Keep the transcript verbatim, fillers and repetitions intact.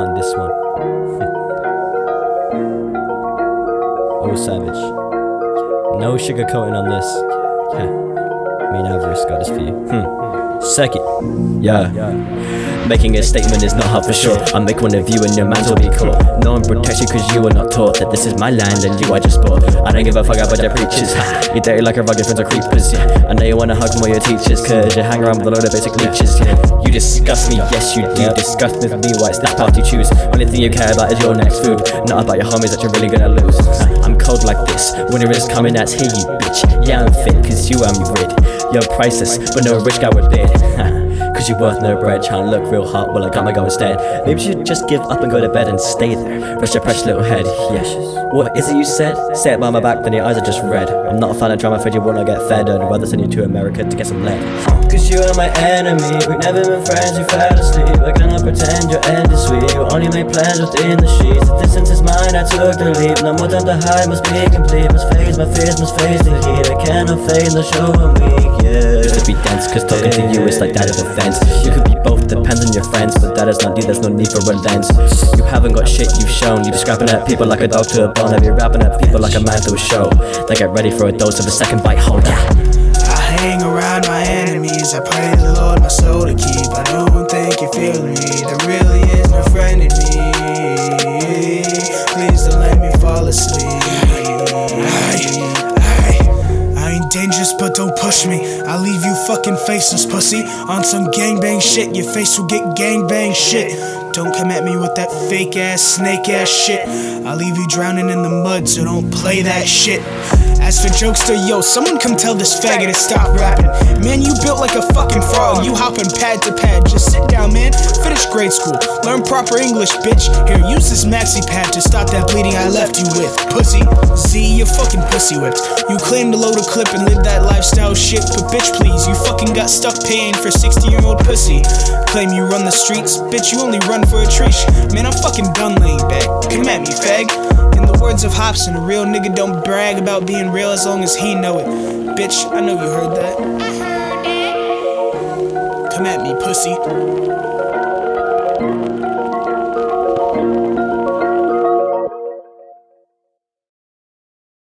on this one. Oh, savage. No sugarcoating on this. Yeah. Me and Avarice got this for you. Hmm. Second. Yeah. Making a statement is not hard for sure. I'll make one of you and your mans will be cool. No one protects you cause you are not taught that this is my land and you are just sport. I don't give a fuck about your preachers. You dirty like a rugged friends of creepers, yeah. I know you wanna hug from all your teachers cause you hang around with a load of basic leeches, yeah. You disgust me, yes you do. Disgust with me, why it's that path you choose. Only thing you care about is your next food, not about your homies that you're really gonna lose. I'm cold like this, winter is coming, that's here you bitch. Yeah I'm fit cause you am rid. You're priceless, but no rich guy would bid. Cause you're worth no bread, trying to look real hot, well I gotta go instead. Maybe you should just give up and go to bed and stay there. Rest your precious little head, yes. What is it you said? Say it by my back, then your eyes are just red. I'm not a fan of drama, afraid you will not get fed. I'd rather send you to America to get some lead. Cause you are my enemy, we've never been friends, you fell asleep. I cannot pretend your end is sweet, you only make plans within the sheets. The distance is mine, I took the leap. No more time to hide, must be complete. Must face my fears, must face the heat. I cannot fade in the show I'm weak, yeah. Used to be dense, cause talking to you is like that of offense. You could be both, depends on your friends, but that is not you, there's no need for a lens. You haven't got shit you've shown, you be scrapping at people like a dog to a bone. I be rapping at people like a man to a show. They get ready for a dose of a second bite, hold ya. I hang around my enemies, I pray the Lord my soul to keep. I don't think you're feeling me, there really is no friend in me. Please don't let me fall asleep. I ain't dangerous, but don't push me. I'll leave you fucking faceless, pussy. On some gangbang shit, your face will get gangbang shit. Don't come at me with that fake ass, snake ass shit. I'll leave you drowning in the mud, so don't play that shit. As for jokester, yo, someone come tell this faggot to stop rapping. Man, you built like a fucking frog, you hopping pad to pad. Just sit down, man, finish grade school, learn proper English, bitch. Here, use this maxi pad to stop that bleeding I left you with, pussy. Z, you fucking pussy whipped. You claim to load a clip and live that lifestyle shit, but bitch please, you fucking got stuck paying for sixty year old pussy. Claim you run the streets, bitch you only run for a treat. Man, I'm fucking done laying back, come at me, fag. In the words of Hobson, a real nigga don't brag about being real as long as he know it. Bitch, I know you heard that. Come at me, pussy.